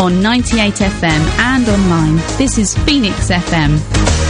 on 98 FM and online. This is Phoenix FM.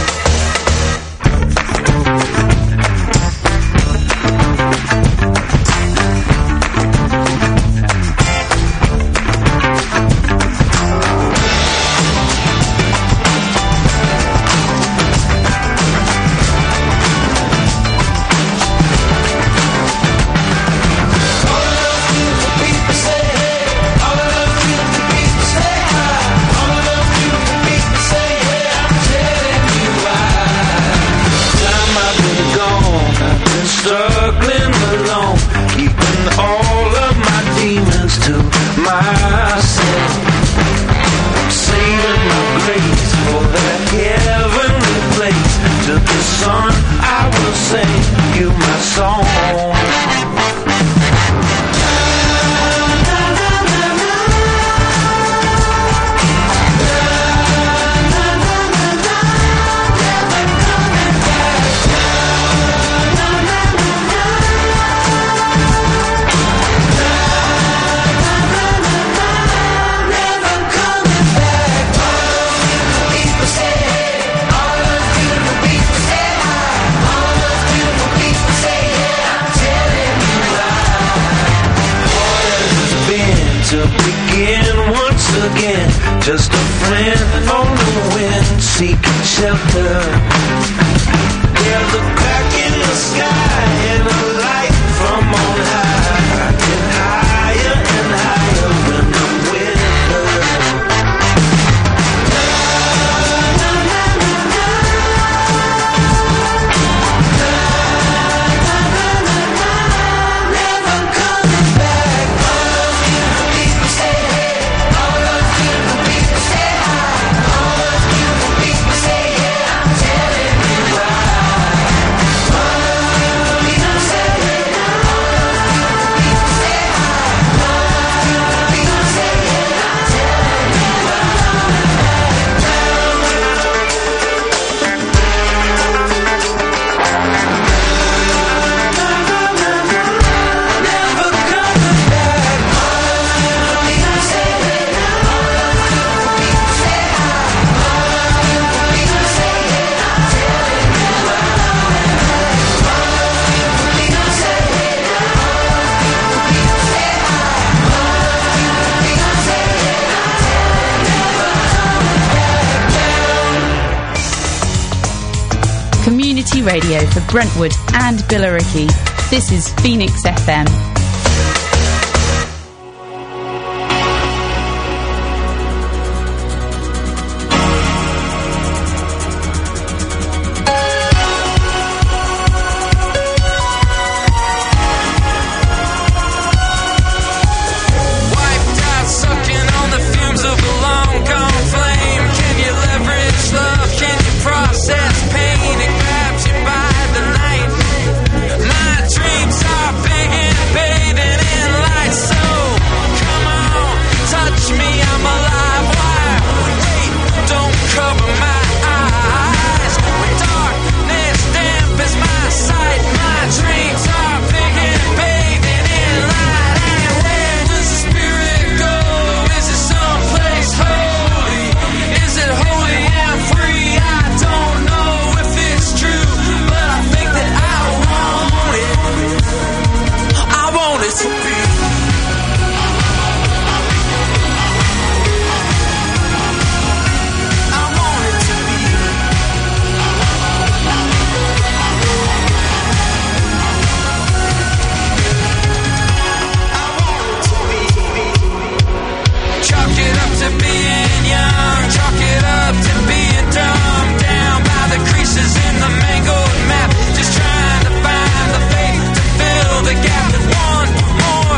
Just a friend on the wind, seeking shelter. There's a crack in the sky and a light from on high, and higher when the wind never coming back. People say, all of you people say hi. All of you people say yeah, I'm telling you why. All of you people say yeah, all of you people say hi. All of you people say yeah, I'm telling you never coming back. All of you people say yeah, all of you people say hi. All of you people say yeah, I'm telling you why. All of you people say yeah, all of you people say hi. All of you people say yeah, I'm telling you never coming back. Community radio for Brentwood and Billericay. This is Phoenix FM. Wiped out, sucking on the fumes of a long gone flame. Can you leverage love? Can you process pain? It grabs you by the night. My dreams are big and bathing in light. So come on, touch me, I'm alive. Why? Wait, don't cover my eyes. When darkness dampens my sight, my dreams are big and bathing in light. And where does the spirit go? Is it someplace holy? Is it holy and free? I don't know if it's true, but I think that I want it. I want it to be. I want it to be. I want it to be. Chalk it up to being young, chalk it up to being dumb. Down by the creases in the mangled map, just trying to find the faith to fill the gap. One more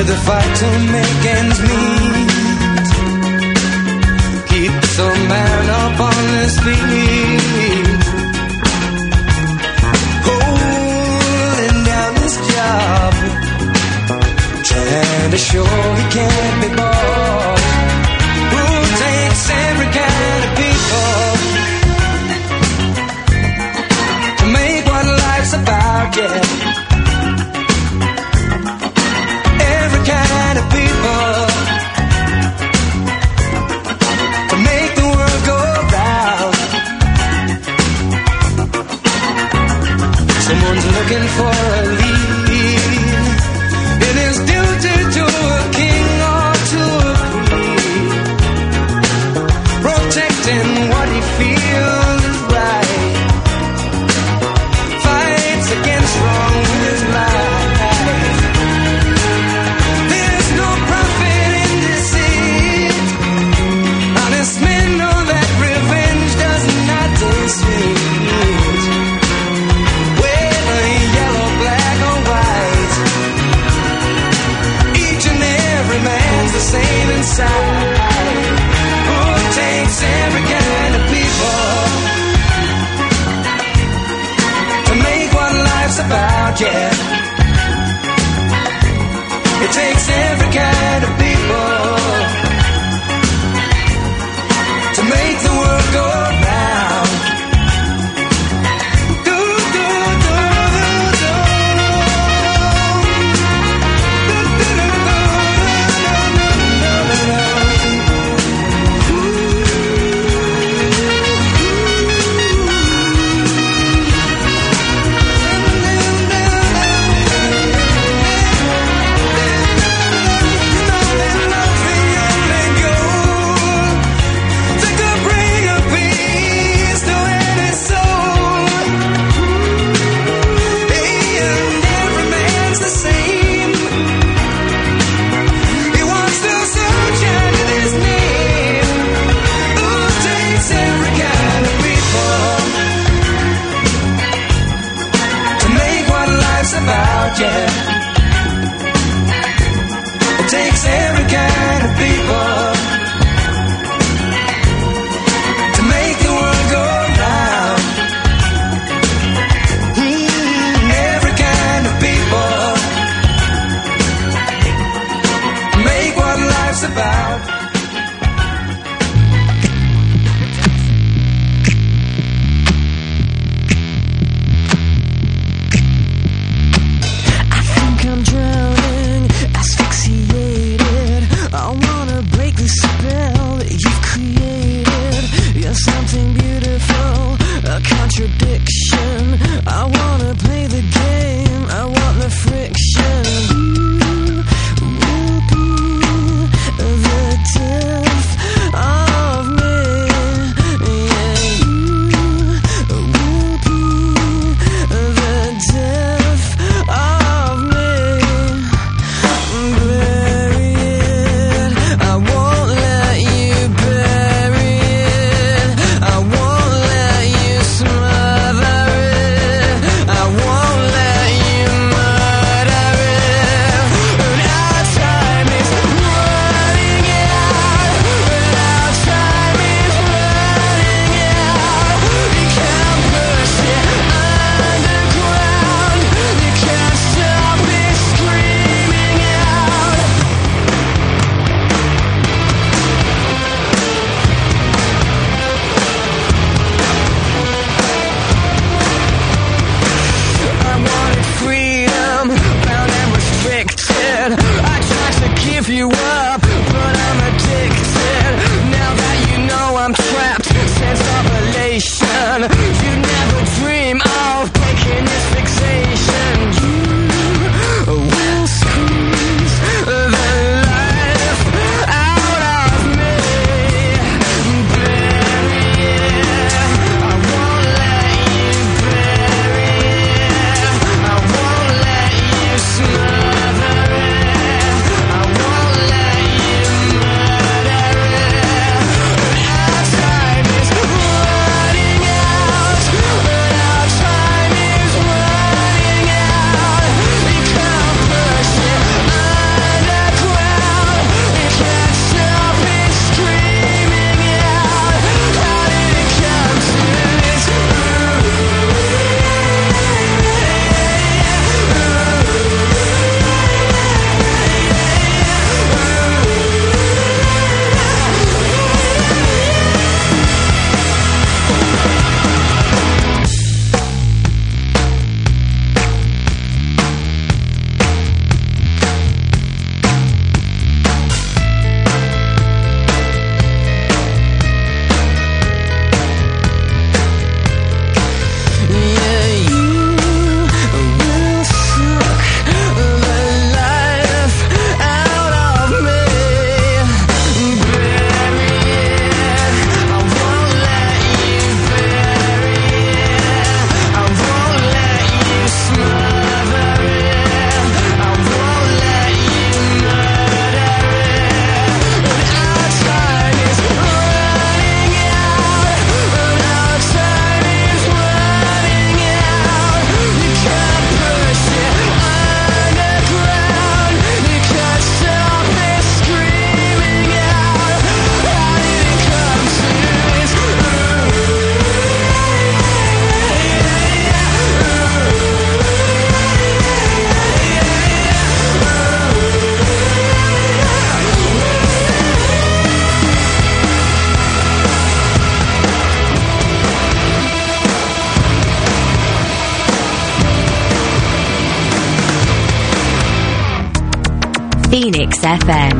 with a fight to make ends meet. Keeps a man up on his feet, holding down his job, trying to show he can't be bought. Who takes every kind of people to make what life's about, yeah. Every kind of people to make the world go round. Someone's looking for a lead in his duty to a king or to a queen, protecting what he feels is right, fights against wrong with his life. There's no profit in deceit. Honest men know that revenge does not taste sweet. Whether yellow, black or white, each and every man's the same inside. Who takes every kind of people to make what life's about, yeah. It takes every kind of people to make the world go round. Do, do, do, do, do. Do, do, do, about, yeah. It takes every kind of people to make the world go round. Every kind of people make what life's about. Something beautiful, a contradiction. I wanna play the game, I want the friction. You will be the death of me. Yeah, you will be the death of me. Bury it, I won't let you bury it. I won't let you smother it. I won't let you murder it. And our time is running out. And our time is running out. You can't push it underground. You can't stop me screaming out. I wanted freedom, bound and restricted. I tried to give you up, but I'm addicted. Now that you know I'm trapped, sense of elation. You never dream of breaking this fixation. You will squeeze the life out of me. Bury it, I won't let you bury it. I won't let you smother it. I won't let you Phoenix FM.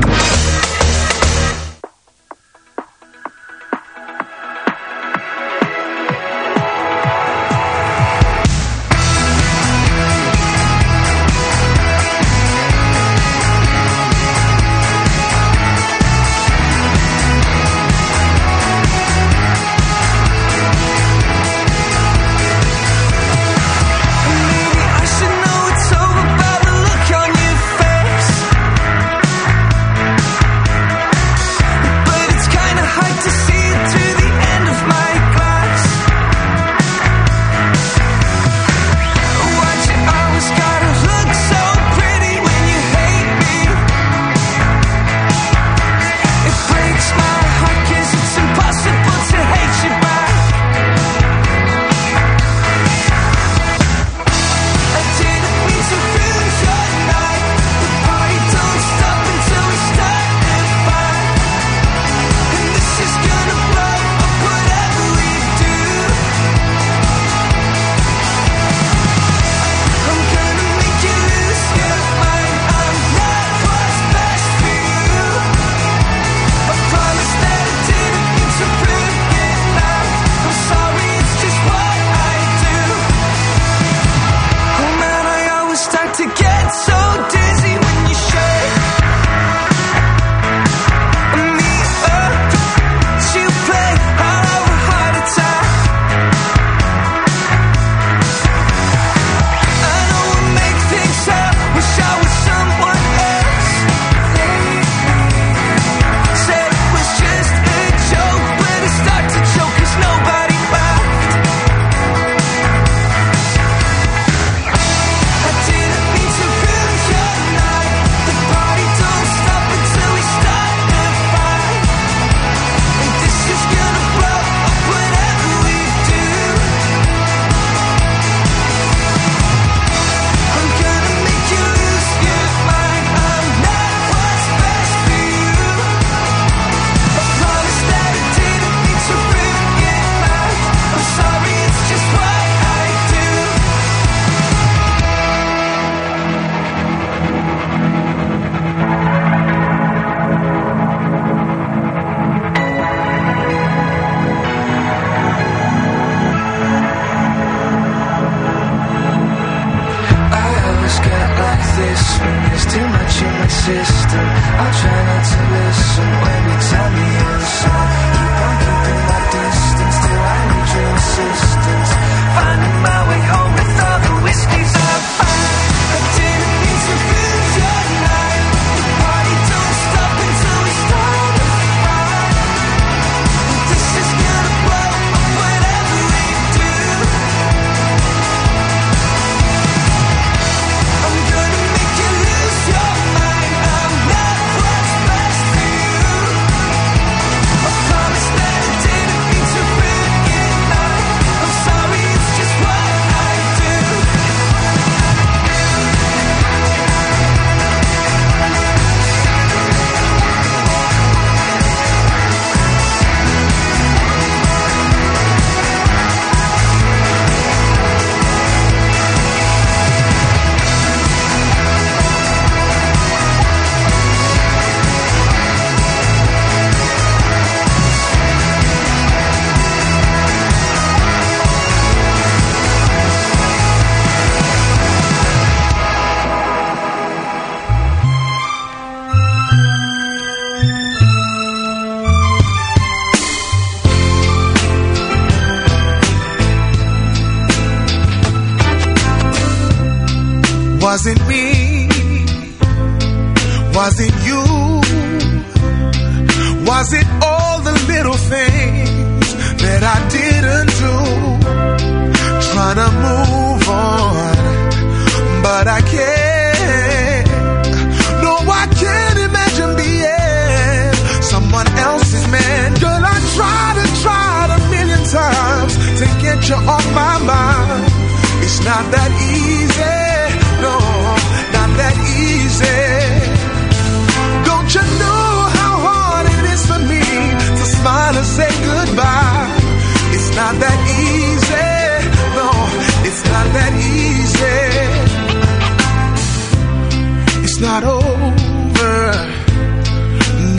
Was it me? Was it you? Was it all the little things that I didn't do? Trying to move on, but I can't. No, I can't imagine being someone else's man. Girl, I tried a million times to get you off my mind. It's not that easy. No, not that easy. Don't you know how hard it is for me to smile and say goodbye? It's not that easy. No, it's not that easy.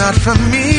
not for me.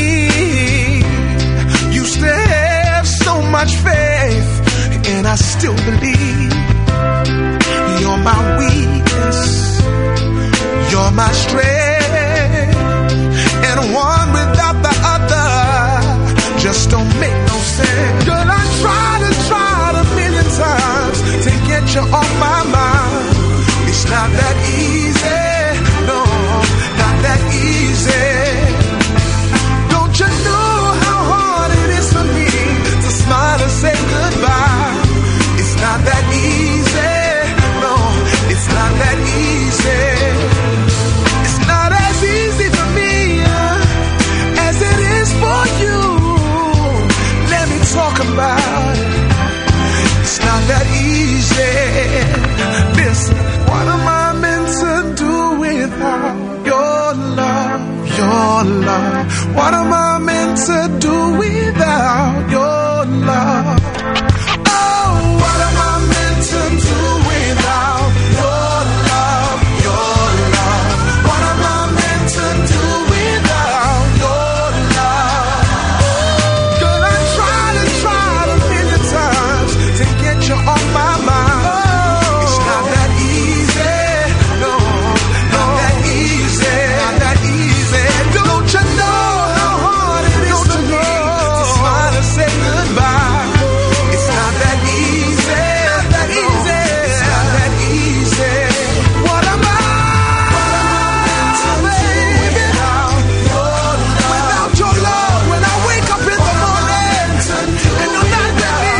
You still have so much faith, and I still believe. You're my weakness, you're my strength, and one without the other just don't make no sense. Girl, I tried a million times to get you off my mind. It's not that easy, no, not that easy. Don't you know how hard it is for me to smile and say goodbye? It's not that easy, no, it's not that easy. It's not as easy for me as it is for you. Let me talk about it. It's not that easy. Listen, what am I meant to do without your love, your love? What am I meant to do without your love? Oh, what am I meant to do without your love, your love? What am I meant to do without your love? Girl, I tried a million times to get you off my mind. It's not that easy, no, not that easy, not that easy. Don't you know how hard it is for me to smile and say goodbye? It's not that easy, not that easy, it's not that easy. What am I meant to do without your love? When I wake up in the morning and you're not with me,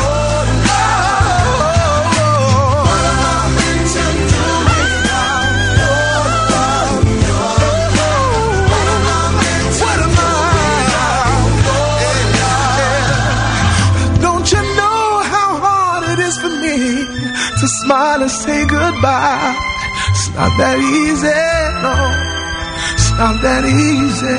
what am I meant to do without your love? What am I meant to do without? Don't you know how hard it is for me to smile and say goodbye? It's not that easy, no, it's not that easy.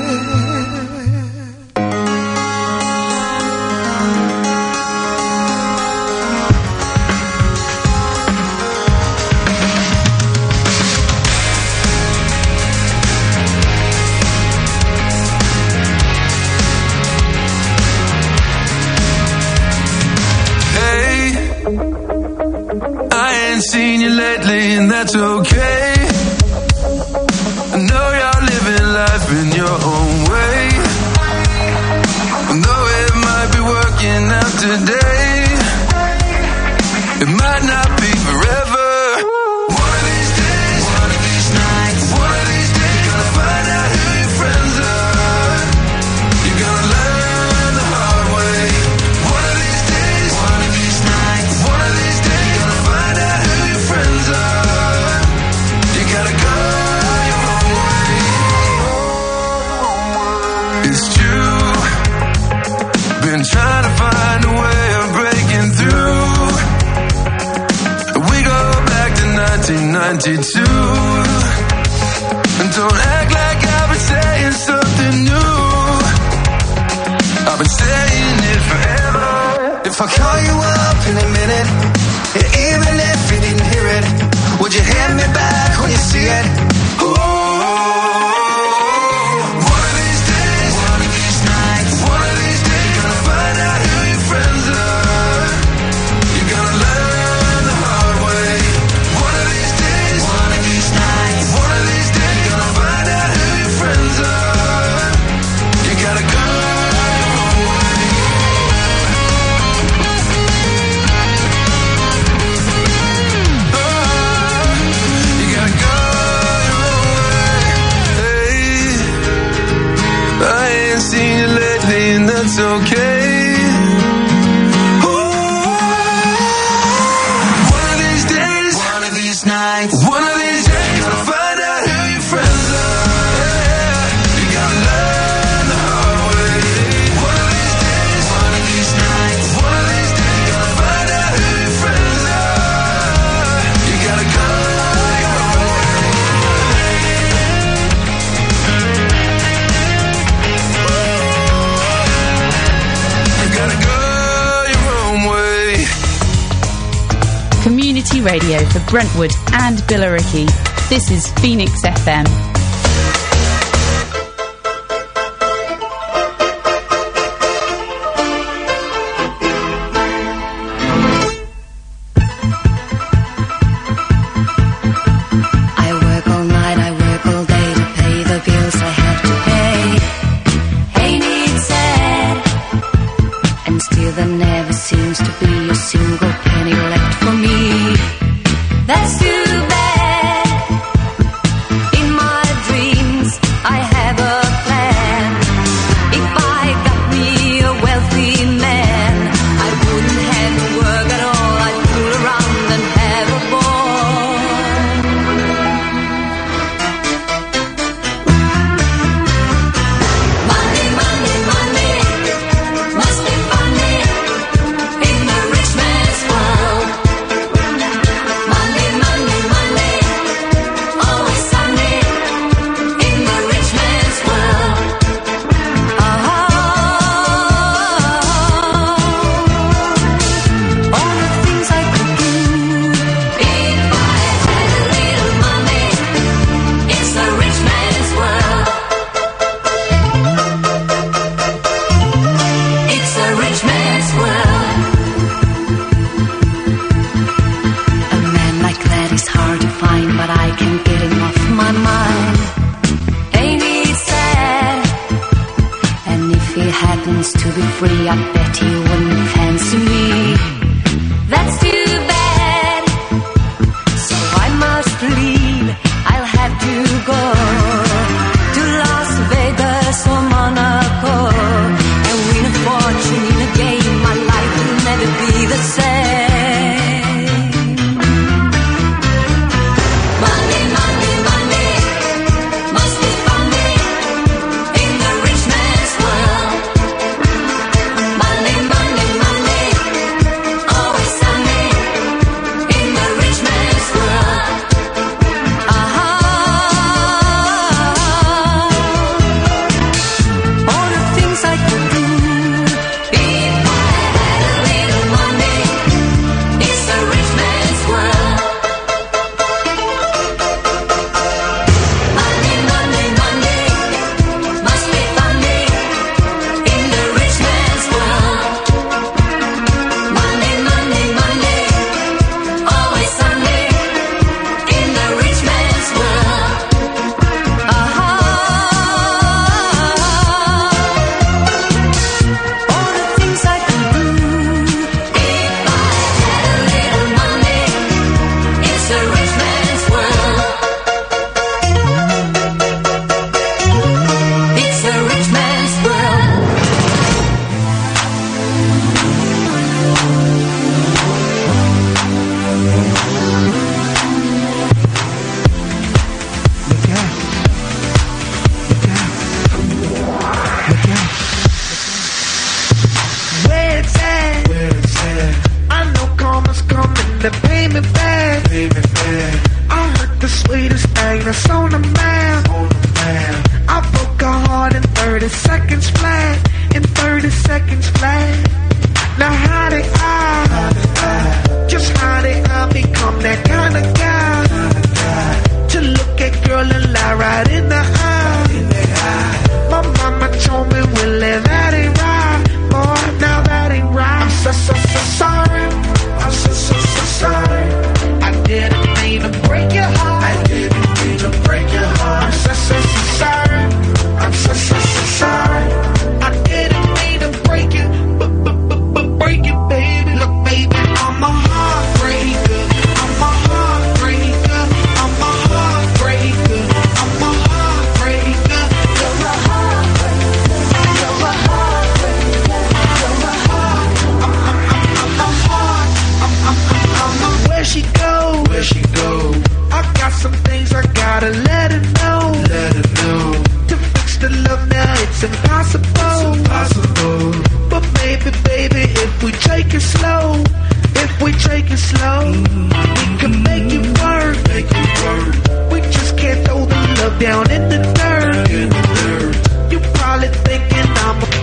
Hey, I ain't seen you lately, and that's okay. I know you're living life in your own way. Though it might be working out today, it might not be forever. One of these days, one of these nights, one of these days, gonna find out who your friends are. You're gonna learn the hard way. One of these days, one of these nights, one of these days, gonna find out who your friends are. You gotta go your own way. It's true. Been trying to find a way of breaking through. We go back to 1992. And don't act like I've been saying something new. I've been saying it forever. If I call you up in a minute, even if you didn't hear it, would you hand me back when you see it? One of these days, one of these nights, one of these days, gonna find out who your friends are. You're gonna learn the hard way. One of these days, one of these nights, one of these days, gonna find out who your friends are. You gotta go your own way. You gotta go your own way. Hey, I ain't seen you lately, and that's okay. One of these days, One of these nights, one of these days, gonna find out who your friends are. You gotta learn the hard way. One of these days, one of these nights, one of these days, gonna find out who your friends are. You gotta go your own way. You gotta go your own way. Community radio for Brentwood and Billericay. This is Phoenix FM. to be free, I bet he wouldn't fancy me. That's too bad, so I must leave. I'll have to go to Las Vegas or Monaco and win a fortune in a game. My life will never be the same. Money, money, money must be funny in the rich man's world. Money, money, money, always sunny in the rich man's world. All the things I could do if I had a little money. It's a rich man's world. Money, money, money must be funny in the rich man's world. Money, money, money, always sunny in the rich man's world. All the things I could do if I had a little money. It's a rich man's world. It's a rich man's world. Where it's at? I know karma's coming to pay me back. I heard the sweetest thing that's on the map. I broke her heart in 30 seconds flat. In 30 seconds flat. Now how did I? Just how did I become that kind of guy? To look at girl and lie right in the eye. My mama told me, Willie, that ain't right. Boy, now that ain't right. I'm so sorry. I'm so sorry. I didn't mean to break your heart. I didn't mean to break your heart. I'm so sorry. I'm so sorry. I didn't mean to break it, but break it, baby. Look, baby, I'm a heartbreaker. I'm a heartbreaker. I'm a heartbreaker. I'm a heartbreaker. You're a heartbreaker. You're a heartbreaker. You're a heart. I'm where she go? Where she go? I got some things I gotta let her know. Let her know. To fix the love now, it's impossible. It's impossible. But baby, if we take it slow, we can make it work. We just can't throw the love down in the dirt. You probably thinking I'm a...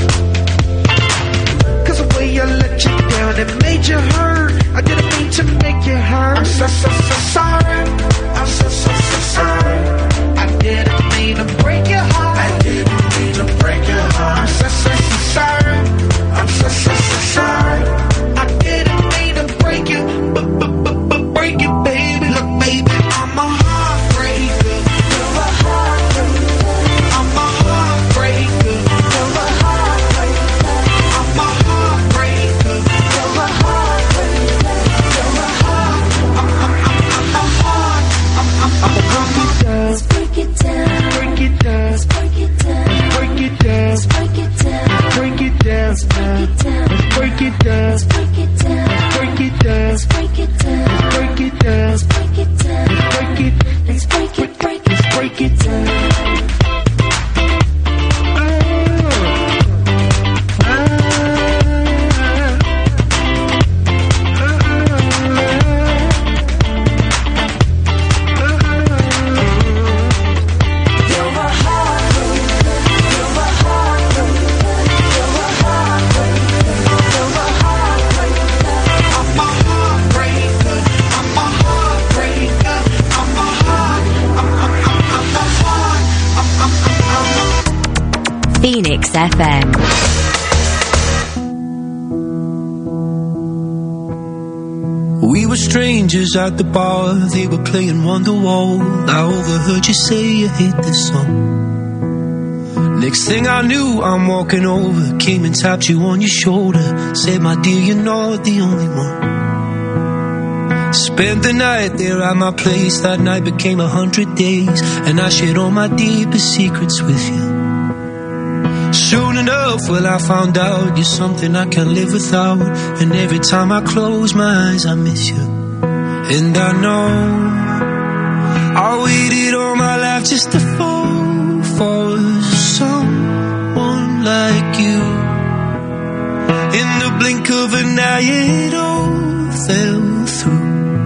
Cause the way I let you down, it made you hurt. I didn't mean to make you hurt. I'm so sorry. I'm so sorry. I didn't mean to break your heart. I didn't mean to break your heart. I'm so sorry. I'm so sorry. I didn't mean to break you, but break it, baby. Look, baby, I'm a heartbreaker. You're a heartbreaker. I'm a heartbreaker. You're a heartbreaker. I'm a heartbreaker. You're a heartbreaker. You're a heart. I'm a heart. Phoenix FM. We were strangers at the bar, they were playing Wonderwall. I overheard you say you hate this song. Next thing I knew, I'm walking over, came and tapped you on your shoulder, said, my dear, you're not the only one. Spent the night there at my place, that night became 100 days, and I shared all my deepest secrets with you. Soon enough, well, I found out you're something I can't live without, and every time I close my eyes, I miss you. And I know I waited all my life just to fall for someone like you. In the blink of an eye, it all fell through.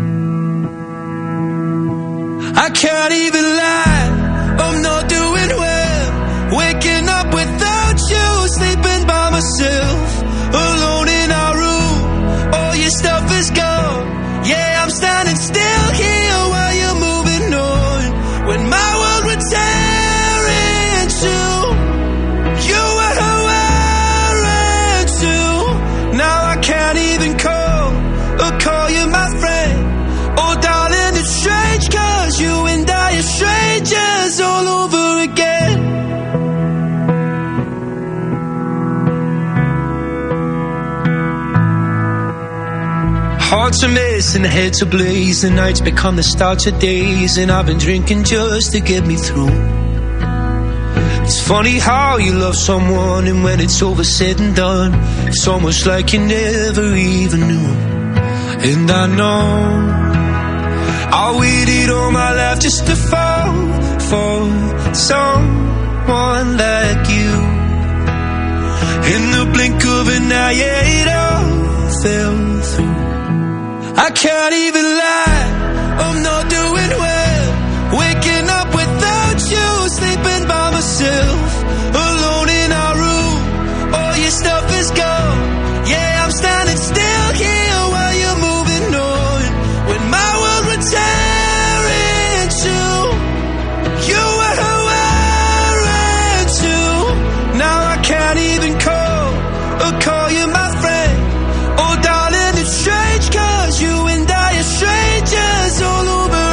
I can't even lie, I'm not doing well. Waking up without you, sleeping by myself, alone in our room. All your stuff is gone. Yeah, I'm standing still here while you're moving on. When my world would tear in two, you were wearing too. Now I can't even call you my friend. Oh darling, it's strange, cause you and I are strangers all over again. Hearts are missing, heads ablaze, the nights become the start of days, and I've been drinking just to get me through. It's funny how you love someone, and when it's over said and done, it's almost like you never even knew. And I know I waited all my life just to fall for someone like you. In the blink of an eye, yeah, it all fell through. I can't even lie, I'm not doing well. Waking up without you, sleeping by myself, alone in our room. All your stuff is gone. Yeah, I'm standing still here while you're moving on. When my world would tear in two, you were wearing too. Now I can't even call you my friend. Oh darling, it's strange, cause you and I are strangers all over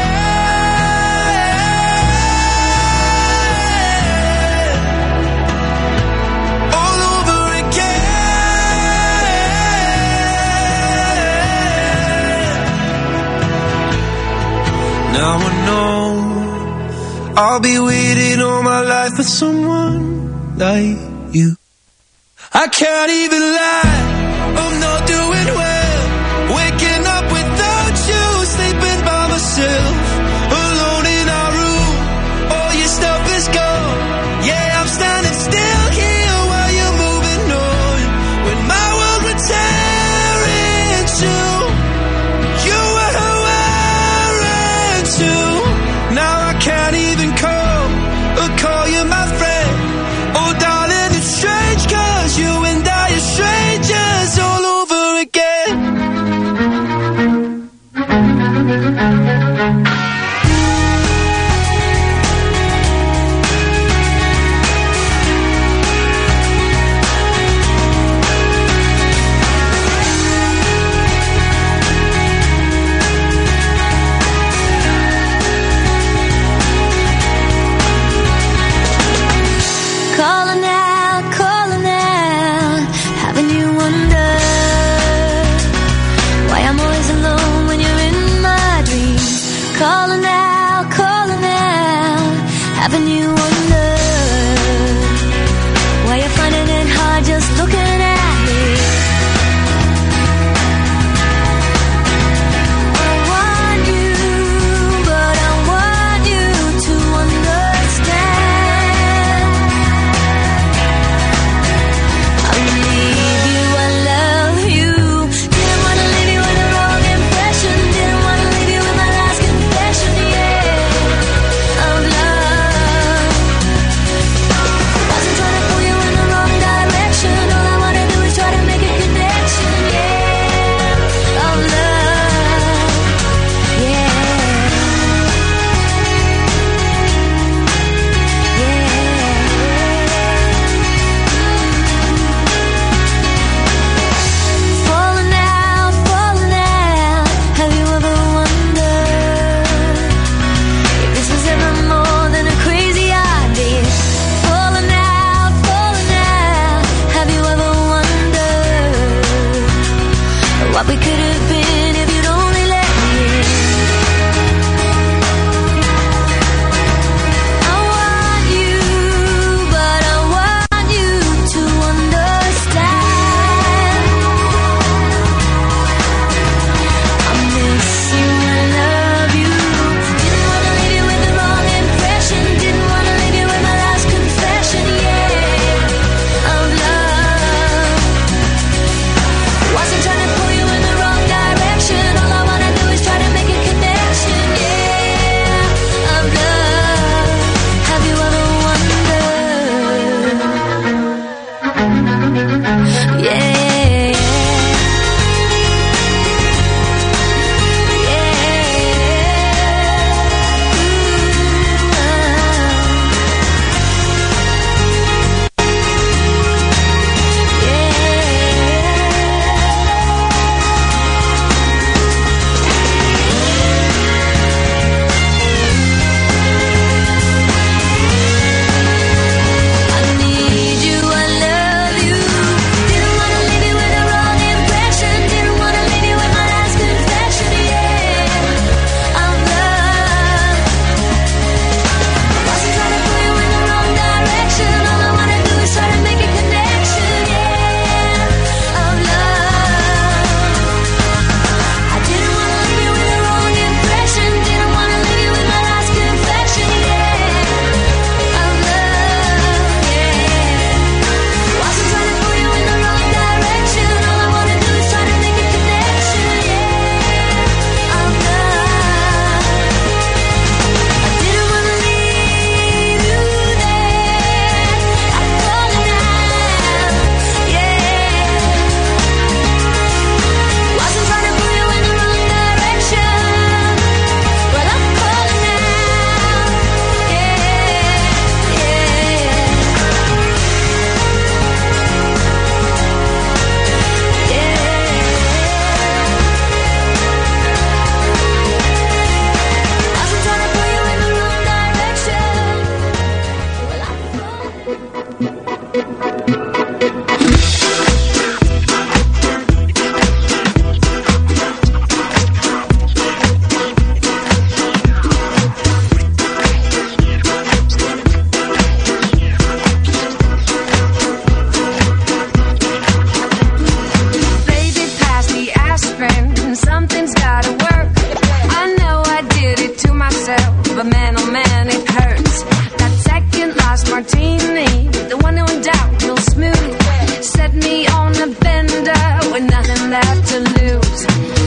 again. All over again. Now I know I'll be waiting all my life for someone like you. I can't even lie, I'm not doing well. Waking up without you, sleeping by myself, alone in our room. All your stuff is gone. Yeah, I'm standing still here while you're moving on. When my world would tear in two, you were wearing too. Now I can't even call you my friend. Oh darling, it's strange, cause you and I are strangers all over again. Calling out, having you wonder why I'm always alone when you're in my dreams. Calling out, having you wonder why you're finding it hard just looking at me. I want you, but I want you to understand. I need you, I love you. Didn't wanna leave you with the wrong impression. Didn't wanna leave you with my last confession, yeah, of love. martini, the one who in doubt real smooth. Set me on a bender with nothing left to lose.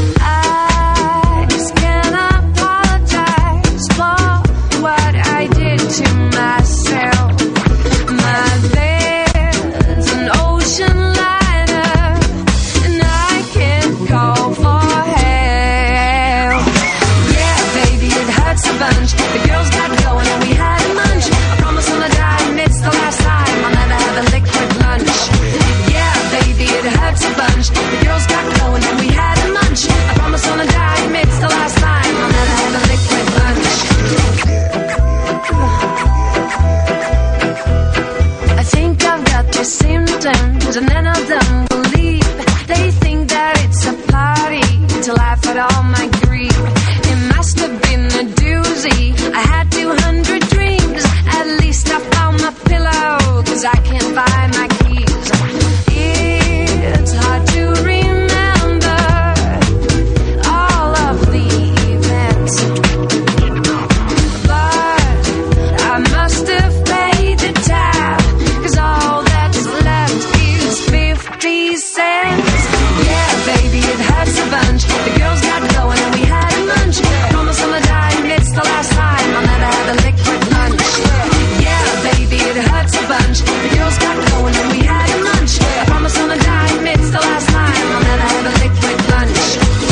I just can't apologize for what I did to myself. My bed's an ocean liner, and I can't call for help. Yeah, baby, it hurts a bunch. The girls got going and we had a munch. I promise on the dime, it's the last time I'll never have a liquid lunch. Yeah, baby, it hurts a bunch. The girls got going and we had a munch. I promise on the dime, it's the last time I'll never have a liquid lunch. I think I've got the symptoms and none of them believe. They think that it's a party to laugh at all my grief. It must have been a doozy. I had 200 dreams. At least I found my pillow, 'cause I can't find my keys. It's hard to remember all of the events, but I must have paid the tab, 'cause all that's left is 50 cents. Yeah, baby, it hurts a bunch. The girls got going and we had a munch. I promise on the dime, it's the last time I'll never have a liquid lunch. Yeah, baby, it hurts a bunch. The girls got going and we had a munch. I promise on the dime, it's the last time I'll never have a liquid lunch.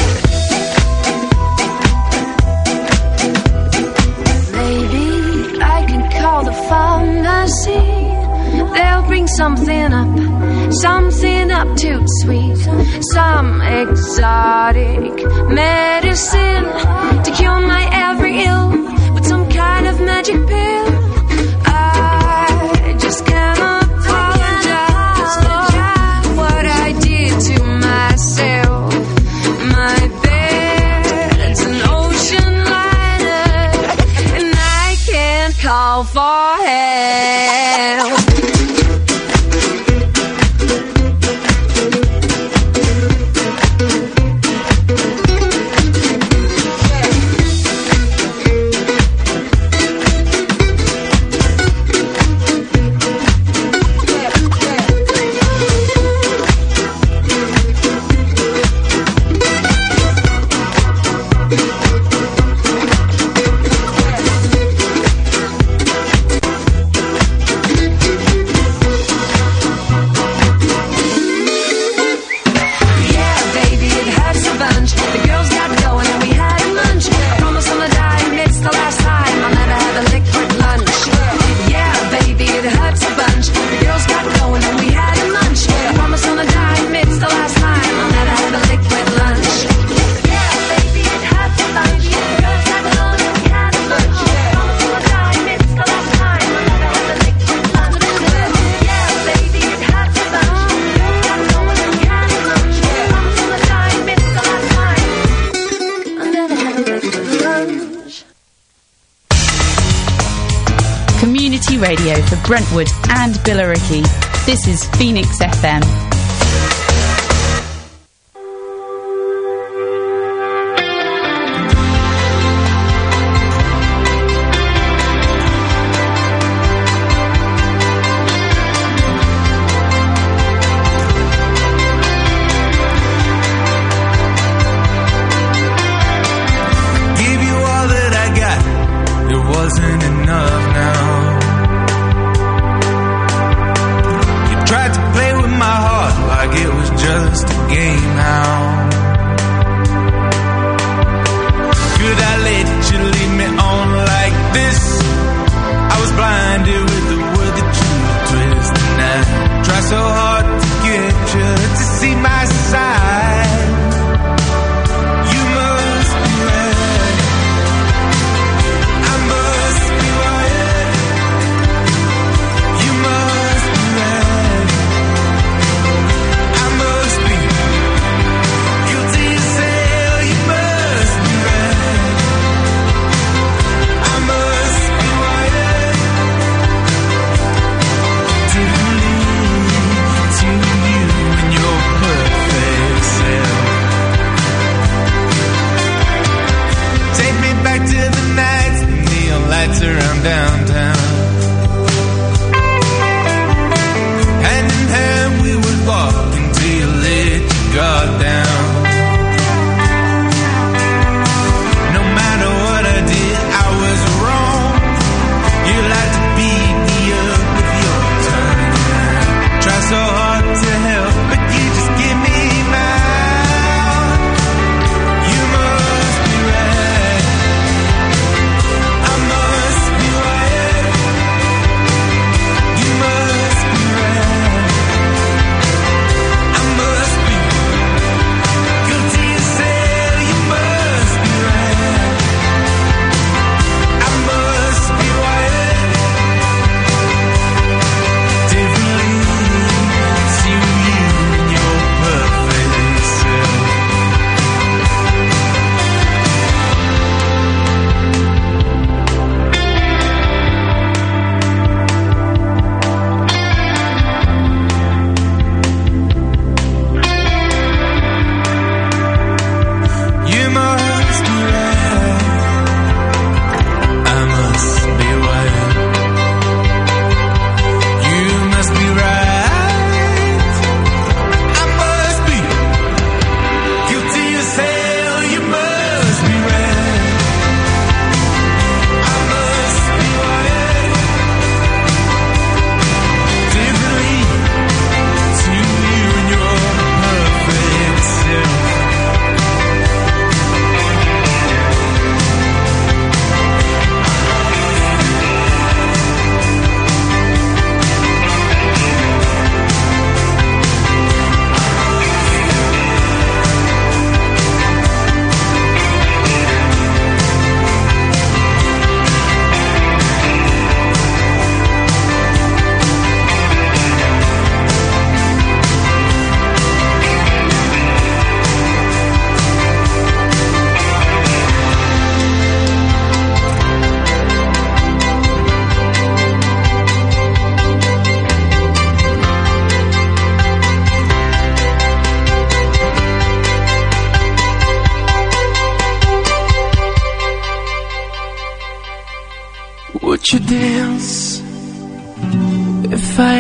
Maybe I can call the pharmacy. They'll bring something up too sweet. Some exotic medicine to cure my every ill with some kind of magic pill. I just can't apologize for what I did to myself. My bed's an ocean liner, and I can't call for help. Radio for Brentwood and Billericay. This is Phoenix FM. Gave you all that I got. It wasn't enough now. Tried to play with my heart.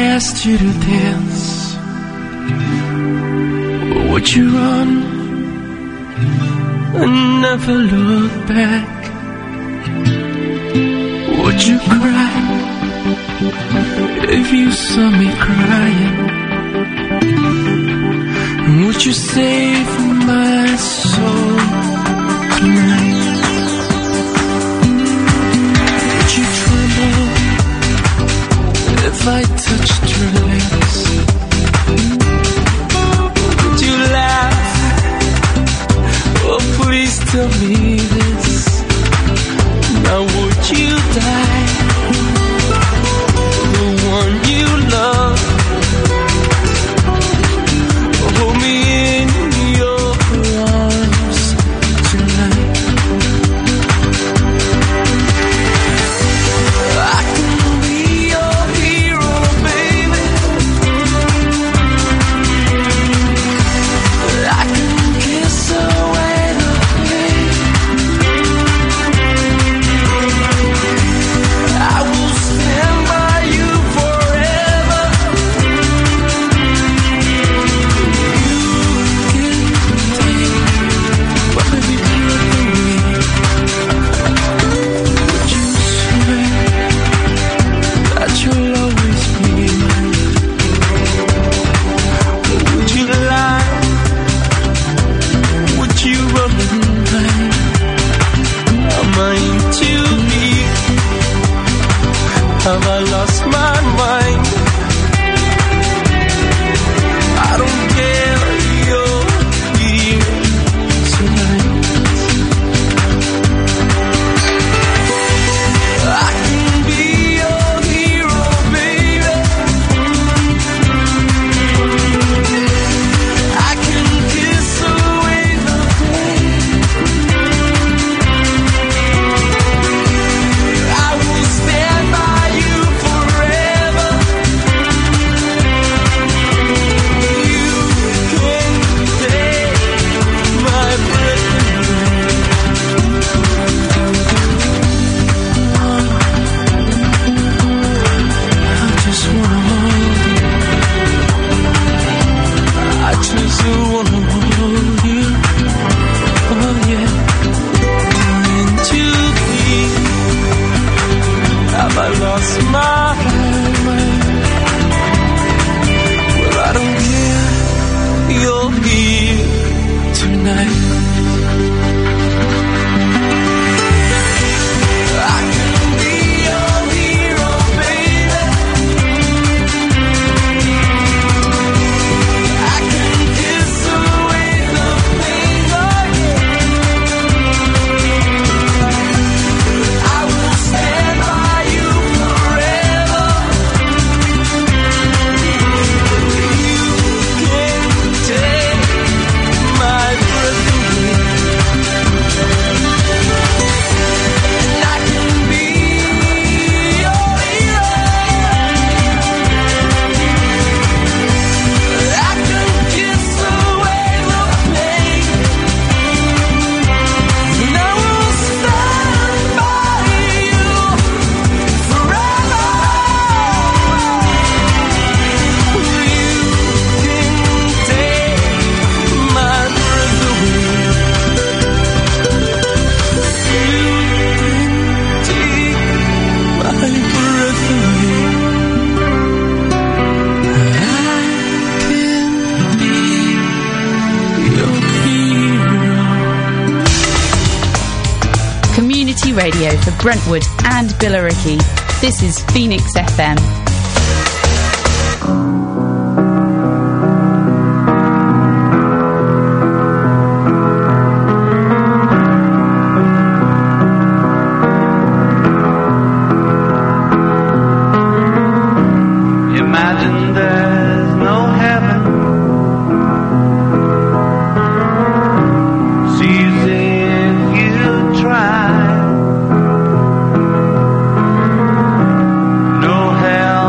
asked you to dance, would you run and never look back? Would you cry if you saw me crying? And would you save my soul tonight? Would you tremble if I touched your lips? Would you laugh? Oh, please tell me this. Now would you die? The one you love. Hold me in your arms tonight. I can be your hero, baby. I can kiss away the pain. I will stand by you forever. You can take my breath away. Would you swear that you'll always be mine? Would you lie? Would you run and hide? Am I too weak? Have I lost my mind? I don't care, you're here tonight. I can be your hero, baby. I can kiss away the pain. I will stand by you forever. You can take my breath away. I just wanna hold you. I just wanna hold you. Oh yeah. And too deep. Have I lost my mind? Well, I don't care. You're here tonight. I can be your hero, baby. I can kiss away the pain, oh yeah. I will stand by you forever. You can take my breath away. And I can be your hero. I can kiss away the pain. And I will stand by you forever. You can take my breath away. You can take my breath away. I can be your hero. Community radio for Brentwood and Billericay. This is Phoenix FM. Imagine there's no heaven. Sees if you try. No hell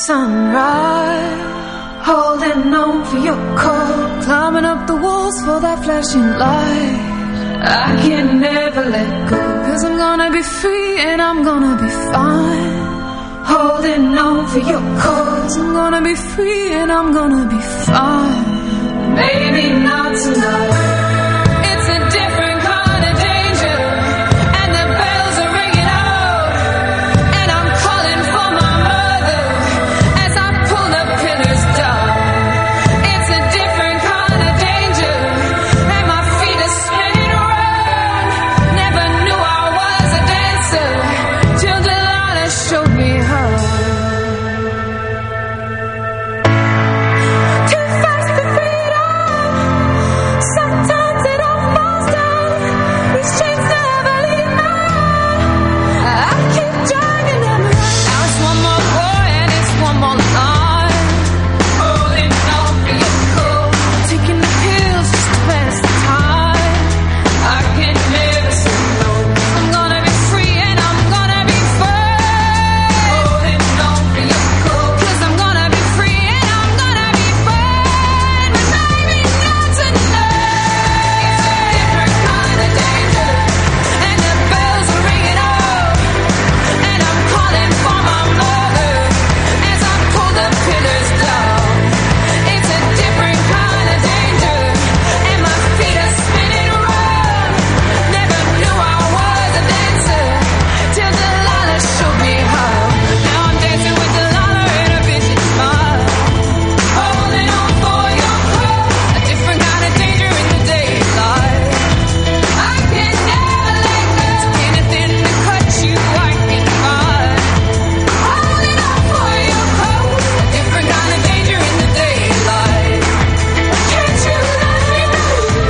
sunrise, holding on for your call, climbing up the walls for that flashing light. I can never let go, 'cause I'm gonna be free and I'm gonna be fine. Holding on for your cause, I'm gonna be free and I'm gonna be fine. Maybe not tonight. It's a different kind of danger, and the bells are ringing out, and I'm calling for my mother as I pull the pillars down. It's a different kind of danger, and my feet are spinning around. Never knew I was a dancer till Delilah showed me how. Too fast for freedom. Sometimes it all falls down. These chains never leave me. I keep dragging them around. Now it's one more boy and it's one more line. Holding on for your cold, taking the pills just to pass the time. I can never say no. I'm gonna be free and I'm gonna be fine. Holding on for your cold, 'cause I'm gonna be free and I'm gonna be fine. But maybe not tonight. It's a different kind of danger, and the bells are ringing out, and I'm calling for my mother as I pull the pillars down. It's a different kind of danger, and my feet are spinning around. Never knew I was a dancer till Delilah showed me how. Now I'm dancing with Delilah in a vision mind. Holding on for your call, a different kind of danger in the daylight. I can never let go. Anything to cut you, I can find. Holding on for your call, a different kind of danger in the daylight. Can't you let me know?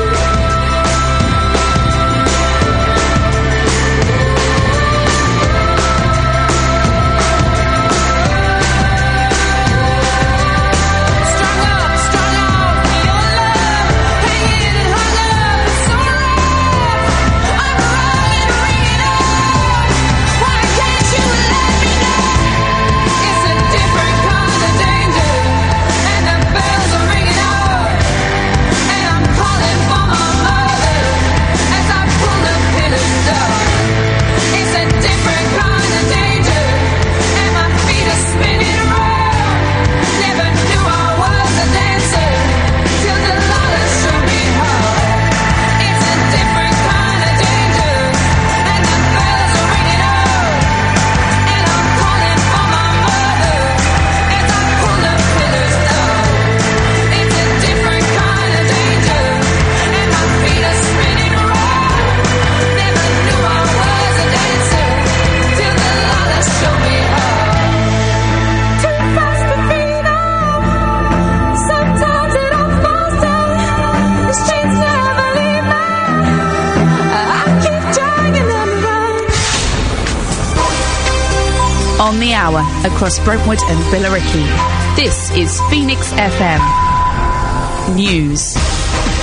Strung up for your love, hanging and hung up, so rough. I'm crying, ringing out. Why can't you let me know? It's a different kind of danger, and the bells are ringing out, and I'm calling for my mother as I pull the pillars down. It's a different kind of danger, and my feet are spinning around. Never knew I was a dancer till Delilah showed me how. It's a different kind of danger, and the bells are ringing out, and I'm calling for my mother as I pull the pillars down. It's a different kind of danger, and my feet are spinning around. Never knew I was a dancer till Delilah showed me how. Too fast for freedom. Sometimes it all falls down. The streets never leave me. I keep dragging them around. On the hour across Brentwood and Billericay. This is Phoenix FM News.